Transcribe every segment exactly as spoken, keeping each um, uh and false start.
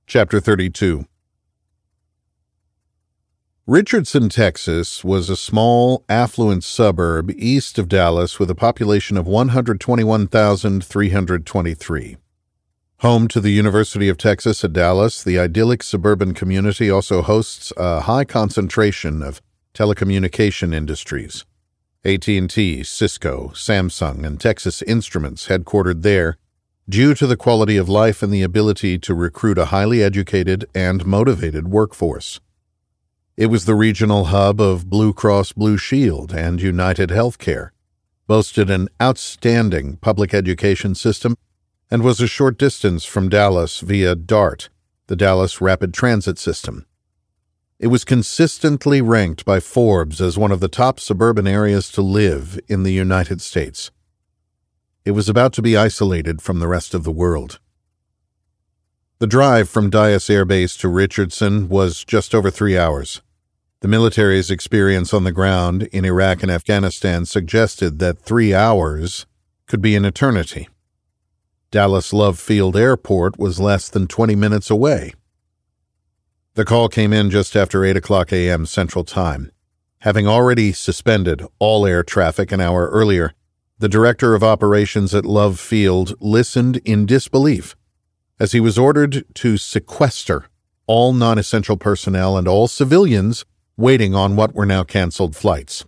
Chapter thirty-two. Richardson, Texas, was a small, affluent suburb east of Dallas with a population of one hundred twenty-one thousand three hundred twenty-three. Home to the University of Texas at Dallas, the idyllic suburban community also hosts a high concentration of telecommunication industries. A T and T, Cisco, Samsung, and Texas Instruments headquartered there, due to the quality of life and the ability to recruit a highly educated and motivated workforce. It was the regional hub of Blue Cross Blue Shield and United Healthcare, boasted an outstanding public education system, and was a short distance from Dallas via DART, the Dallas Rapid Transit System. It was consistently ranked by Forbes as one of the top suburban areas to live in the United States. It was about to be isolated from the rest of the world. The drive from Dyess Air Base to Richardson was just over three hours. The military's experience on the ground in Iraq and Afghanistan suggested that three hours could be an eternity. Dallas Love Field Airport was less than twenty minutes away. The call came in just after eight o'clock a.m. Central Time. Having already suspended all air traffic an hour earlier, the director of operations at Love Field listened in disbelief as he was ordered to sequester all non-essential personnel and all civilians waiting on what were now canceled flights.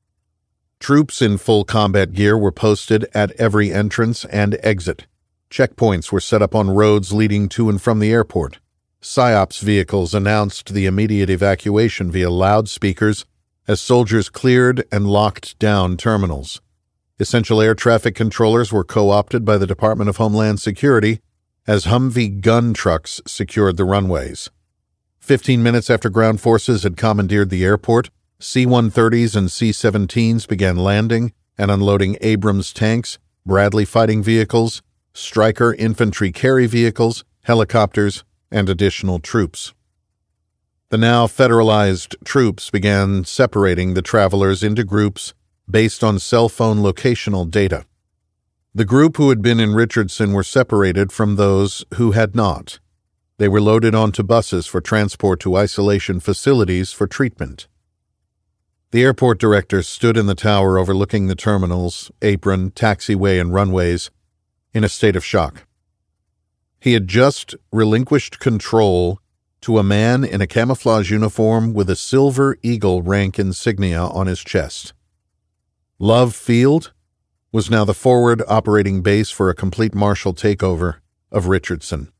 Troops in full combat gear were posted at every entrance and exit. Checkpoints were set up on roads leading to and from the airport. PSYOPs vehicles announced the immediate evacuation via loudspeakers as soldiers cleared and locked down terminals. Essential air traffic controllers were co-opted by the Department of Homeland Security as Humvee gun trucks secured the runways. Fifteen minutes after ground forces had commandeered the airport, C one thirties and C seventeens began landing and unloading Abrams tanks, Bradley fighting vehicles, Stryker infantry carry vehicles, helicopters, and additional troops. The now federalized troops began separating the travelers into groups based on cell phone locational data. The group who had been in Richardson were separated from those who had not. They were loaded onto buses for transport to isolation facilities for treatment. The airport director stood in the tower overlooking the terminals, apron, taxiway, and runways in a state of shock. He had just relinquished control to a man in a camouflage uniform with a Silver Eagle rank insignia on his chest. Love Field was now the forward operating base for a complete martial takeover of Richardson.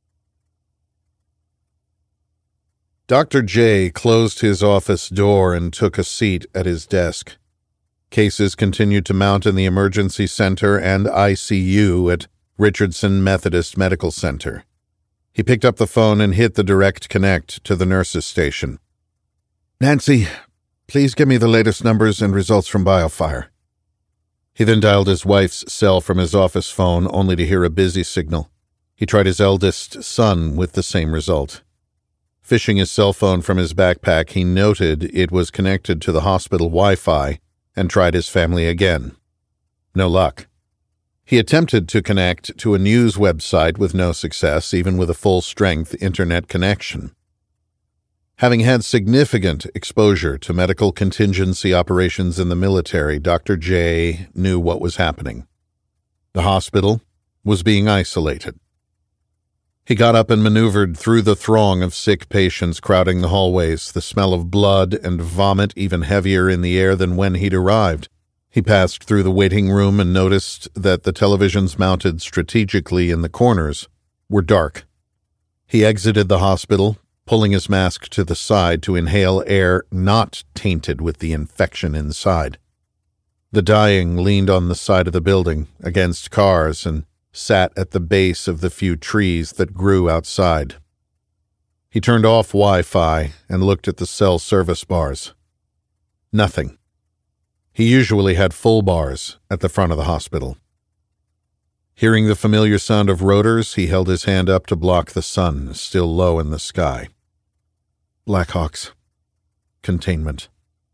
Doctor J closed his office door and took a seat at his desk. Cases continued to mount in the emergency center and I C U at Richardson Methodist Medical Center. He picked up the phone and hit the direct connect to the nurses' station. "Nancy, please give me the latest numbers and results from BioFire." He then dialed his wife's cell from his office phone, only to hear a busy signal. He tried his eldest son with the same result. Fishing his cell phone from his backpack, he noted it was connected to the hospital Wi-Fi and tried his family again. No luck. He attempted to connect to a news website with no success, even with a full-strength internet connection. Having had significant exposure to medical contingency operations in the military, Doctor J knew what was happening. The hospital was being isolated. He got up and maneuvered through the throng of sick patients crowding the hallways, the smell of blood and vomit even heavier in the air than when he'd arrived. He passed through the waiting room and noticed that the televisions mounted strategically in the corners were dark. He exited the hospital, pulling his mask to the side to inhale air not tainted with the infection inside. The dying leaned on the side of the building, against cars, and sat at the base of the few trees that grew outside. He turned off Wi-Fi and looked at the cell service bars. Nothing. He usually had full bars at the front of the hospital. Hearing the familiar sound of rotors, he held his hand up to block the sun, still low in the sky. Blackhawks. Containment.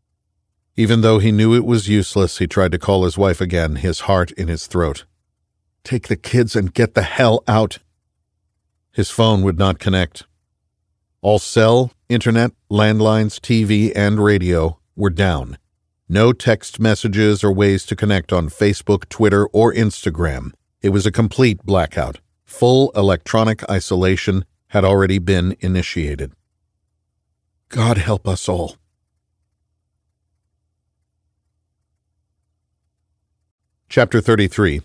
Even though he knew it was useless, he tried to call his wife again, his heart in his throat. "Take the kids and get the hell out." His phone would not connect. All cell, internet, landlines, T V, and radio were down. No text messages or ways to connect on Facebook, Twitter, or Instagram. It was a complete blackout. Full electronic isolation had already been initiated. God help us all. Chapter thirty-three.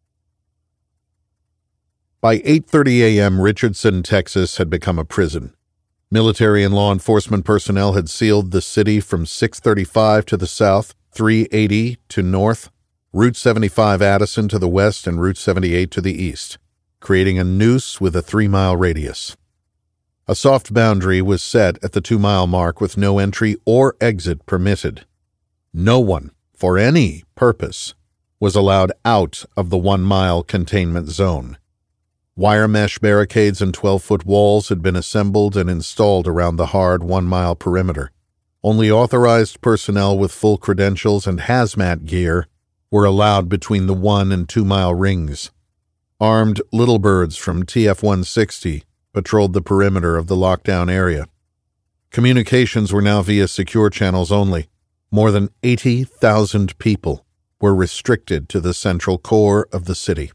By eight thirty a.m., Richardson, Texas had become a prison. Military and law enforcement personnel had sealed the city from six thirty-five to the south, three eighty to north, Route seventy-five Addison to the west, and Route seventy-eight to the east, creating a noose with a three-mile radius. A soft boundary was set at the two-mile mark with no entry or exit permitted. No one, for any purpose, was allowed out of the one-mile containment zone. Wire mesh barricades and twelve-foot walls had been assembled and installed around the hard one-mile perimeter. Only authorized personnel with full credentials and hazmat gear were allowed between the one- and two-mile rings. Armed little birds from T F one sixty patrolled the perimeter of the lockdown area. Communications were now via secure channels only. More than eighty thousand people were restricted to the central core of the city.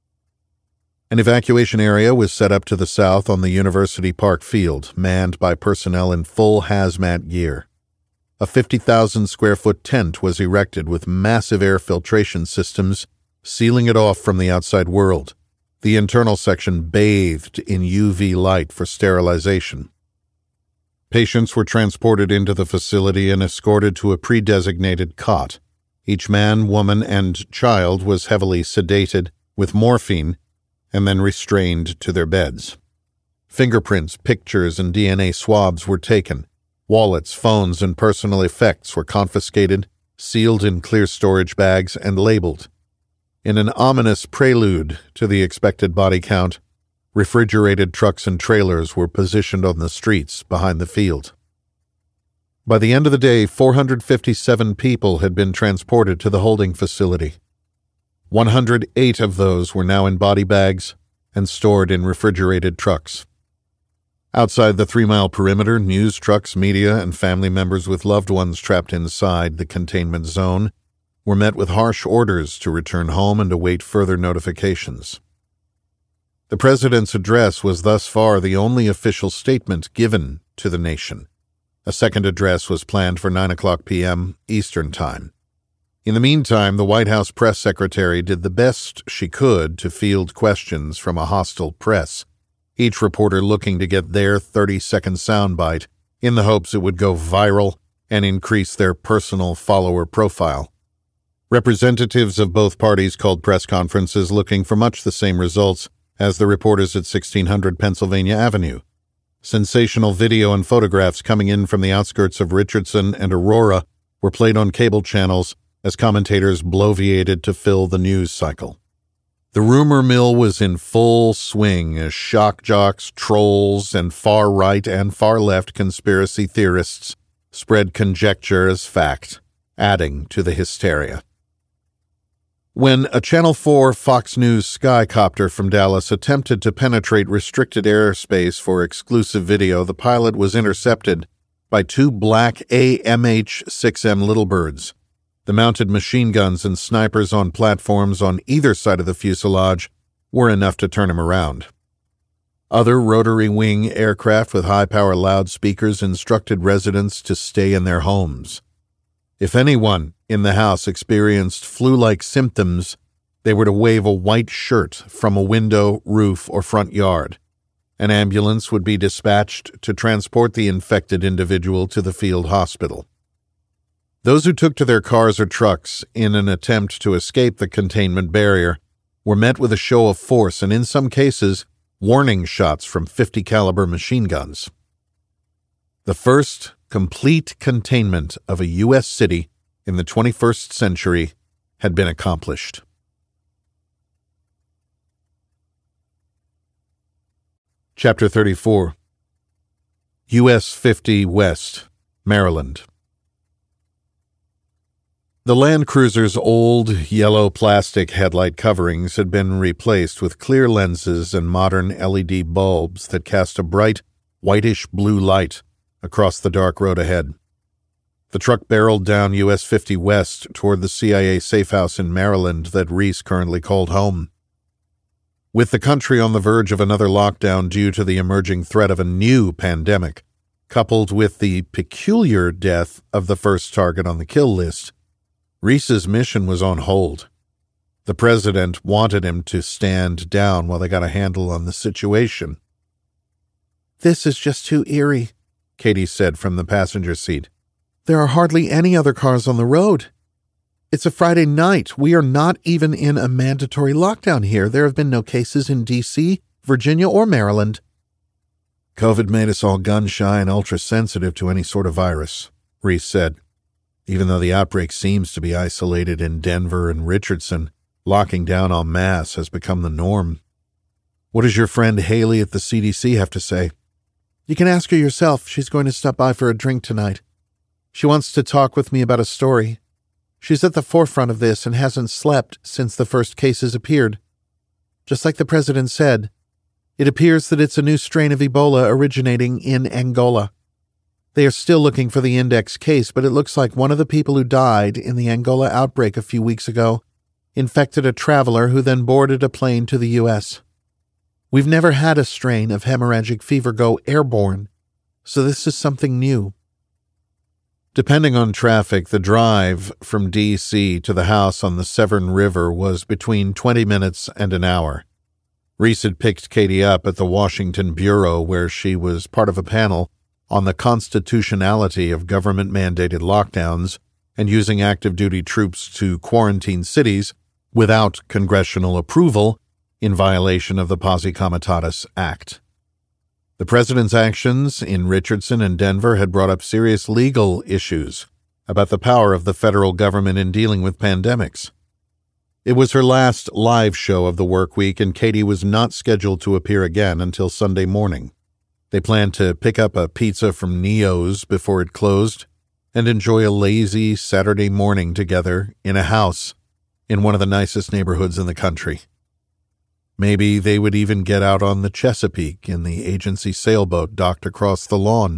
An evacuation area was set up to the south on the University Park field, manned by personnel in full hazmat gear. A fifty thousand square foot tent was erected with massive air filtration systems, sealing it off from the outside world. The internal section bathed in U V light for sterilization. Patients were transported into the facility and escorted to a pre-designated cot. Each man, woman, and child was heavily sedated with morphine and then restrained to their beds. Fingerprints, pictures, and D N A swabs were taken. Wallets, phones, and personal effects were confiscated, sealed in clear storage bags, and labeled. In an ominous prelude to the expected body count, refrigerated trucks and trailers were positioned on the streets behind the field. By the end of the day, four hundred fifty-seven people had been transported to the holding facility. one hundred eight of those were now in body bags and stored in refrigerated trucks. Outside the three-mile perimeter, news trucks, media, and family members with loved ones trapped inside the containment zone were met with harsh orders to return home and await further notifications. The president's address was thus far the only official statement given to the nation. A second address was planned for nine o'clock p.m. Eastern Time. In the meantime, the White House press secretary did the best she could to field questions from a hostile press, each reporter looking to get their thirty-second soundbite in the hopes it would go viral and increase their personal follower profile. Representatives of both parties called press conferences looking for much the same results as the reporters at sixteen hundred Pennsylvania Avenue. Sensational video and photographs coming in from the outskirts of Richardson and Aurora were played on cable channels as commentators bloviated to fill the news cycle. The rumor mill was in full swing as shock jocks, trolls, and far-right and far-left conspiracy theorists spread conjecture as fact, adding to the hysteria. When a Channel four Fox News skycopter from Dallas attempted to penetrate restricted airspace for exclusive video, the pilot was intercepted by two black A M H six M Little Birds. The mounted machine guns and snipers on platforms on either side of the fuselage were enough to turn him around. Other rotary wing aircraft with high-power loudspeakers instructed residents to stay in their homes. If anyone in the house experienced flu-like symptoms, they were to wave a white shirt from a window, roof, or front yard. An ambulance would be dispatched to transport the infected individual to the field hospital. Those who took to their cars or trucks in an attempt to escape the containment barrier were met with a show of force and, in some cases, warning shots from fifty caliber machine guns. The first complete containment of a U S city in the twenty-first century had been accomplished. Chapter thirty-four. U S fifty West, Maryland. The Land Cruiser's old, yellow plastic headlight coverings had been replaced with clear lenses and modern L E D bulbs that cast a bright, whitish-blue light across the dark road ahead. The truck barreled down U S fifty West toward the C I A safe house in Maryland that Reese currently called home. With the country on the verge of another lockdown due to the emerging threat of a new pandemic, coupled with the peculiar death of the first target on the kill list, Reese's mission was on hold. The president wanted him to stand down while they got a handle on the situation. "This is just too eerie," Katie said from the passenger seat. "There are hardly any other cars on the road. It's a Friday night. We are not even in a mandatory lockdown here. There have been no cases in D C, Virginia, or Maryland." "COVID made us all gun-shy and ultra-sensitive to any sort of virus," Reese said. "Even though the outbreak seems to be isolated in Denver and Richardson, locking down en masse has become the norm. What does your friend Haley at the C D C have to say?" "You can ask her yourself. She's going to stop by for a drink tonight. She wants to talk with me about a story. She's at the forefront of this and hasn't slept since the first cases appeared. Just like the president said, it appears that it's a new strain of Ebola originating in Angola. They are still looking for the index case, but it looks like one of the people who died in the Angola outbreak a few weeks ago infected a traveler who then boarded a plane to the U S. We've never had a strain of hemorrhagic fever go airborne, so this is something new." Depending on traffic, the drive from D C to the house on the Severn River was between twenty minutes and an hour. Reese had picked Katie up at the Washington Bureau, where she was part of a panel on the constitutionality of government-mandated lockdowns and using active-duty troops to quarantine cities without congressional approval in violation of the Posse Comitatus Act. The president's actions in Richardson and Denver had brought up serious legal issues about the power of the federal government in dealing with pandemics. It was her last live show of the work week, and Katie was not scheduled to appear again until Sunday morning. They planned to pick up a pizza from Neo's before it closed and enjoy a lazy Saturday morning together in a house in one of the nicest neighborhoods in the country. Maybe they would even get out on the Chesapeake in the agency sailboat docked across the lawn.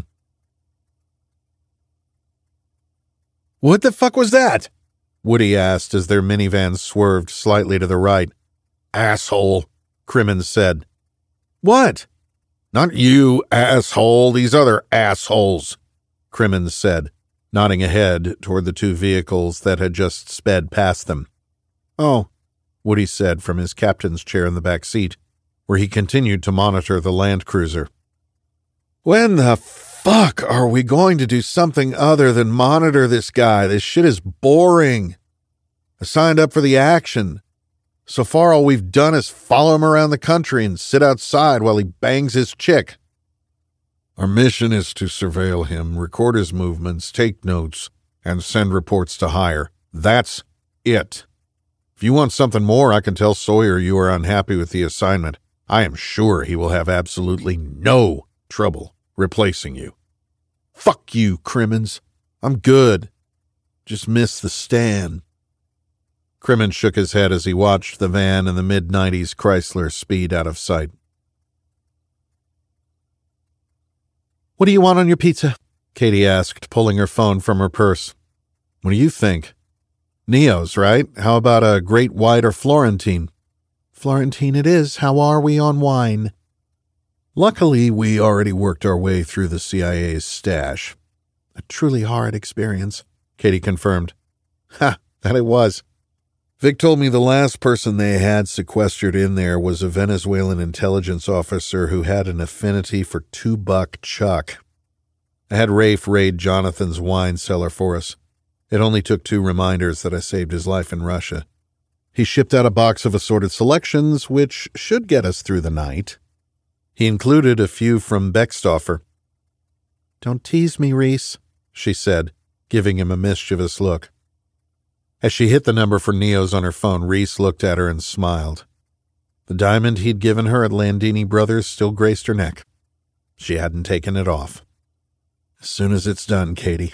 "What the fuck was that?" Woody asked as their minivan swerved slightly to the right. "Asshole," Crimmins said. "What?" "Not you, asshole, these other assholes," Crimmins said, nodding ahead toward the two vehicles that had just sped past them. "Oh," Woody said from his captain's chair in the back seat, where he continued to monitor the Land Cruiser. "When the fuck are we going to do something other than monitor this guy? This shit is boring. I signed up for the action. So far, all we've done is follow him around the country and sit outside while he bangs his chick. Our mission is to surveil him, record his movements, take notes, and send reports to higher. That's it. If you want something more, I can tell Sawyer you are unhappy with the assignment. I am sure he will have absolutely no trouble replacing you. Fuck you, Crimmins. I'm good. Just miss the Stan." Crimmins shook his head as he watched the van and the mid nineties Chrysler speed out of sight. "What do you want on your pizza?" Katie asked, pulling her phone from her purse. "What do you think?" "Neo's, right? How about a Great White or Florentine?" "Florentine it is. How are we on wine?" "Luckily, we already worked our way through the C I A's stash." "A truly horrid experience," Katie confirmed. "Ha, that it was. Vic told me the last person they had sequestered in there was a Venezuelan intelligence officer who had an affinity for two-buck chuck. I had Rafe raid Jonathan's wine cellar for us. It only took two reminders that I saved his life in Russia. He shipped out a box of assorted selections, which should get us through the night. He included a few from Beckstoffer." "Don't tease me, Reese," she said, giving him a mischievous look. As she hit the number for Neo's on her phone, Reese looked at her and smiled. The diamond he'd given her at Landini Brothers still graced her neck. She hadn't taken it off. "As soon as it's done, Katie.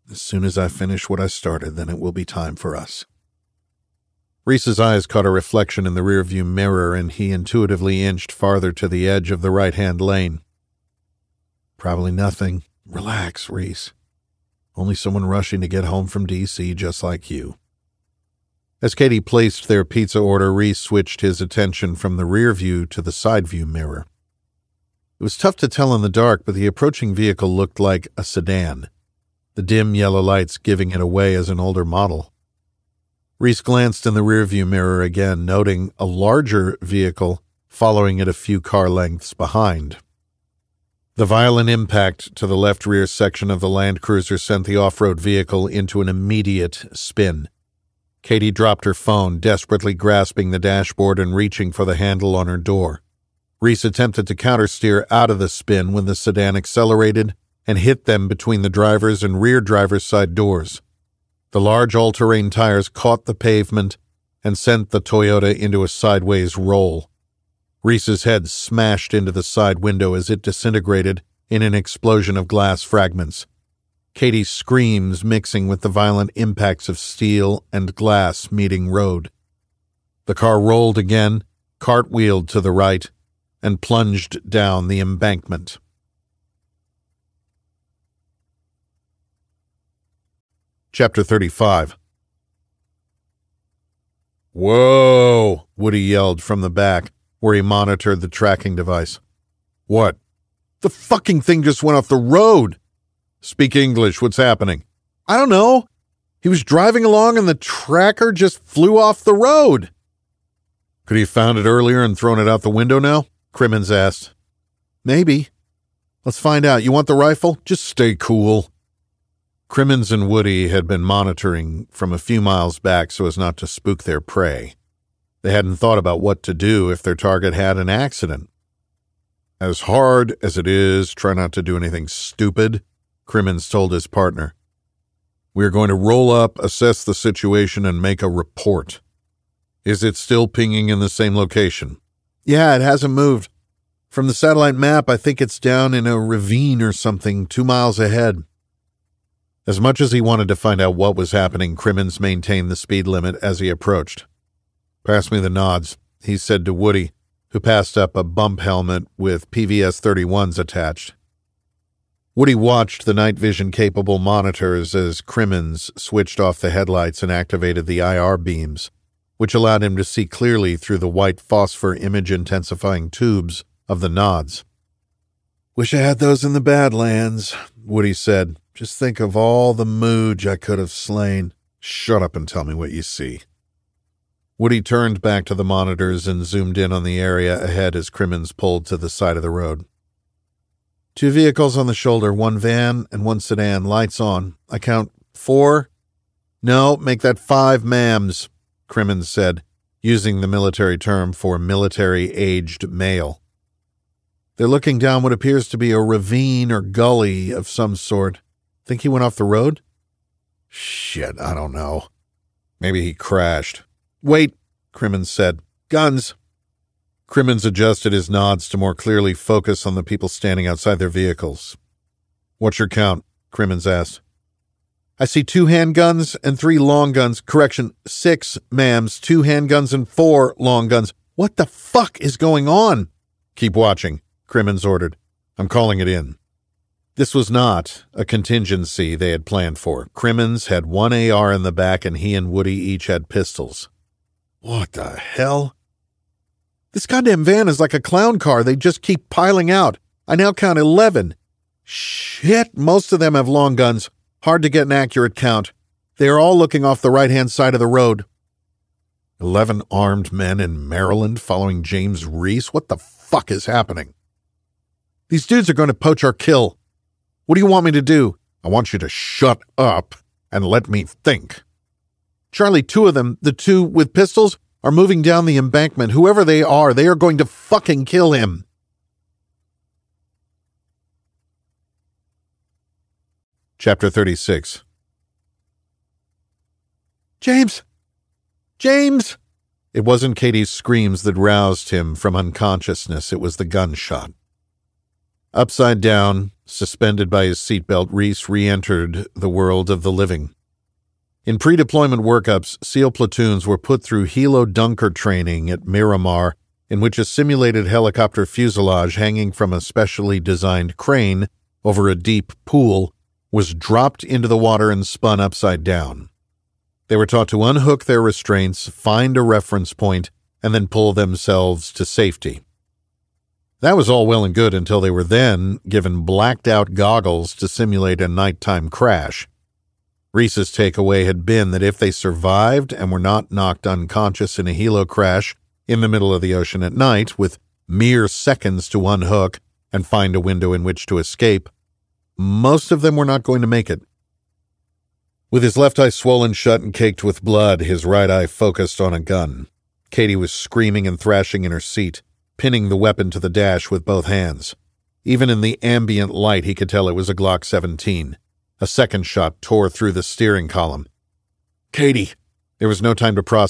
As soon as I finish what I started, then it will be time for us. Reese's eyes caught a reflection in the rearview mirror, and he intuitively inched farther to the edge of the right-hand lane. Probably nothing. Relax, Reese. Only someone rushing to get home from D C just like you. As Katie placed their pizza order, Reese switched his attention from the rear view to the side view mirror. It was tough to tell in the dark, but the approaching vehicle looked like a sedan, the dim yellow lights giving it away as an older model. Reese glanced in the rearview mirror again, noting a larger vehicle following it a few car lengths behind. The violent impact to the left rear section of the Land Cruiser sent the off-road vehicle into an immediate spin. Katie dropped her phone, desperately grasping the dashboard and reaching for the handle on her door. Reese attempted to countersteer out of the spin when the sedan accelerated and hit them between the driver's and rear driver's side doors. The large all-terrain tires caught the pavement and sent the Toyota into a sideways roll. Reese's head smashed into the side window as it disintegrated in an explosion of glass fragments. Katie's screams mixing with the violent impacts of steel and glass meeting road. The car rolled again, cartwheeled to the right, and plunged down the embankment. Chapter thirty-five. "Whoa!" Woody yelled from the back, where he monitored the tracking device. "What?" "The fucking thing just went off the road!" "Speak English. What's happening?" "I don't know. He was driving along and the tracker just flew off the road." "Could he have found it earlier and thrown it out the window now?" Crimmins asked. "Maybe. Let's find out. You want the rifle? Just stay cool." Crimmins and Woody had been monitoring from a few miles back so as not to spook their prey. They hadn't thought about what to do if their target had an accident. "As hard as it is, try not to do anything stupid," Crimmins told his partner. "We are going to roll up, assess the situation, and make a report. Is it still pinging in the same location?" "Yeah, it hasn't moved. From the satellite map, I think it's down in a ravine or something two miles ahead." As much as he wanted to find out what was happening, Crimmins maintained the speed limit as he approached. "Pass me the nods," he said to Woody, who passed up a bump helmet with P V S thirty-ones attached. Woody watched the night vision-capable monitors as Crimmins switched off the headlights and activated the I R beams, which allowed him to see clearly through the white phosphor image-intensifying tubes of the nods. "Wish I had those in the Badlands," Woody said. "Just think of all the mooge I could have slain." "Shut up and tell me what you see." Woody turned back to the monitors and zoomed in on the area ahead as Crimmins pulled to the side of the road. "Two vehicles on the shoulder, one van and one sedan, lights on. I count four? No, make that five mams," Crimmins said, using the military term for military-aged male. "They're looking down what appears to be a ravine or gully of some sort. Think he went off the road?" "Shit, I don't know. Maybe he crashed." "Wait," Crimmins said. "Guns." Crimmins adjusted his nods to more clearly focus on the people standing outside their vehicles. "What's your count?" Crimmins asked. "I see two handguns and three long guns. Correction, six mams, two handguns and four long guns. What the fuck is going on?" "Keep watching," Crimmins ordered. "I'm calling it in." This was not a contingency they had planned for. Crimmins had one A R in the back and he and Woody each had pistols. "What the hell?" "This goddamn van is like a clown car. They just keep piling out. I now count eleven. Shit, most of them have long guns. Hard to get an accurate count. They are all looking off the right-hand side of the road." Eleven armed men in Maryland following James Reese? What the fuck is happening? "These dudes are going to poach our kill. What do you want me to do?" "I want you to shut up and let me think." "Charlie, two of them, the two with pistols, are moving down the embankment. Whoever they are, they are going to fucking kill him." Chapter thirty-six. "James! James!" It wasn't Katie's screams that roused him from unconsciousness. It was the gunshot. Upside down, Suspended by his seatbelt, Reese re-entered the world of the living. In pre-deployment workups, SEAL platoons were put through helo dunker training at Miramar, in which a simulated helicopter fuselage hanging from a specially designed crane over a deep pool was dropped into the water and spun upside down. They were taught to unhook their restraints, find a reference point, and then pull themselves to safety. That was all well and good until they were then given blacked-out goggles to simulate a nighttime crash. Reese's takeaway had been that if they survived and were not knocked unconscious in a helo crash in the middle of the ocean at night, with mere seconds to unhook and find a window in which to escape, most of them were not going to make it. With his left eye swollen shut and caked with blood, his right eye focused on a gun. Katie was screaming and thrashing in her seat, pinning the weapon to the dash with both hands. Even in the ambient light, he could tell it was a Glock seventeen. A second shot tore through the steering column. Katie! There was no time to process.